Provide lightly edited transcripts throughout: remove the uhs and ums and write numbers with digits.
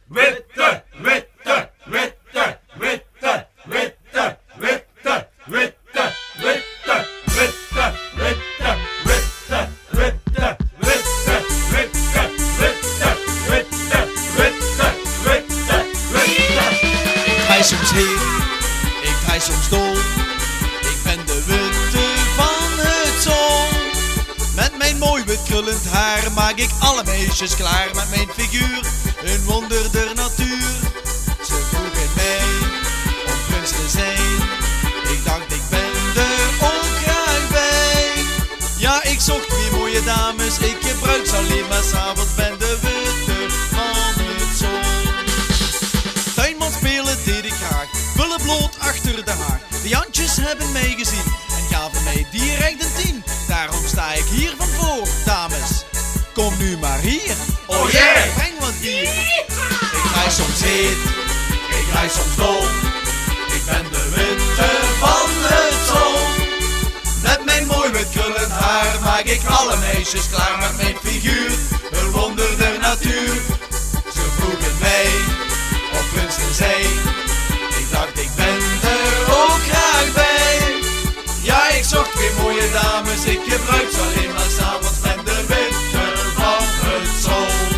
Witte, witte, witte, witte, witte, witte, witte, witte, witte, witte, witte, witte, witte, witte, witte, witte, witte, witte, witte. Ik draai soms heen, ik draai soms dol. Ik ben de witte van het zon. Met mijn mooi wit krullend haar maak ik alle meisjes klaar. Met mijn figuur, een wonder der natuur. Ze vroegen mij om prins te zijn. Ik dacht ik ben er ook graag bij. Ja, ik zocht weer mooie dames. Ik gebruik ze alleen maar 's avonds. Ben de witte van het zon. Tuinman spelen deed ik graag, bullen bloot achter de haag. De Jantjes hebben mij gezien en gaven mij direct een 10. Daarom sta ik hier van voor, dames. Kom nu maar hier. Oh yeah! Breng wat bier. Ik draai soms heet, ik draai soms dol. Ik ben de witte van het zon. Met mijn mooi wit krullend haar maak ik alle meisjes klaar. Met mijn figuur, een wonder der natuur. Ze vroegen mij om prins te zijn. Ik dacht ik ben er ook graag bij. Ja, ik zocht weer mooie dames. Ik gebruik ze alleen maar 's avonds. Ben de witte van het zon.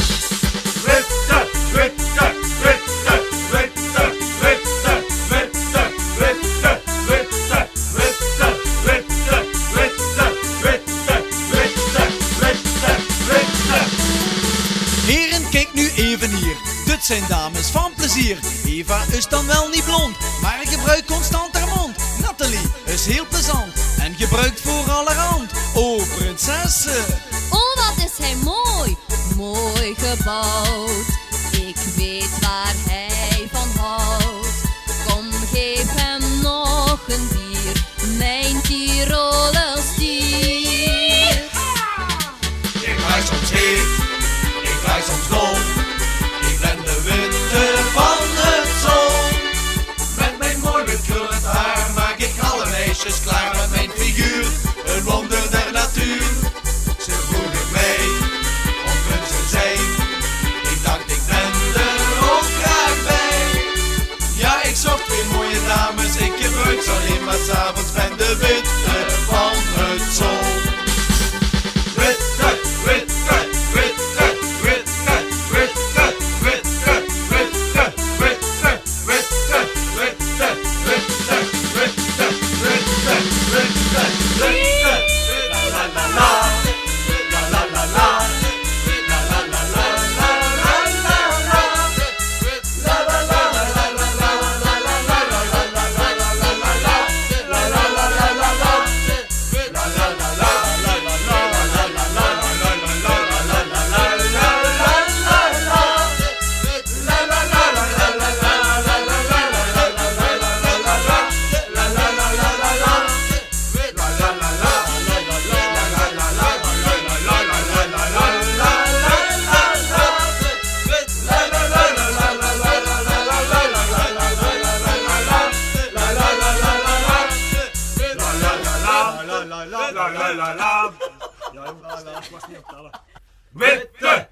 Witte, witte, witte, witte, witte, witte, witte, witte, witte, witte, witte, witte, witte, witte, witte. Heren, kijk nu even hier. Dit zijn dames van plezier. Eva is dan wel niet blond, maar gebruikt constant haar mond. Nathalie is heel plezant en gebruikt voor allerhand. Oh, prinsessen. Oh, wat is hij mooi, mooi gebouwd. Ik weet waar hij van houdt. Kom, geef hem nog een bier, mijn Tiroler stier. Ik draai soms heet, ik draai soms dol. Ik ben de witte van het zon. Met mijn mooi wit krullend haar maak ik alle meisjes klaar. Met mijn figuur, een wonder der natuur. Ze vroegen mij om prins te zijn. Ik dacht ik ben er ook graag bij. Ja, ik zocht weer mooie dames. Ik gebruik ze alleen maar 's avonds. Ben de witte van het zon. Witte, witte, witte, witte, witte, witte, witte, witte, witte, witte, witte, witte, witte, witte, witte. La la la la, la la la la, la la la la, la la la la, la la la la la la la la la la la la la la la la, la la la la la la, la la la la Ja, ik was niet op tellen. Witte!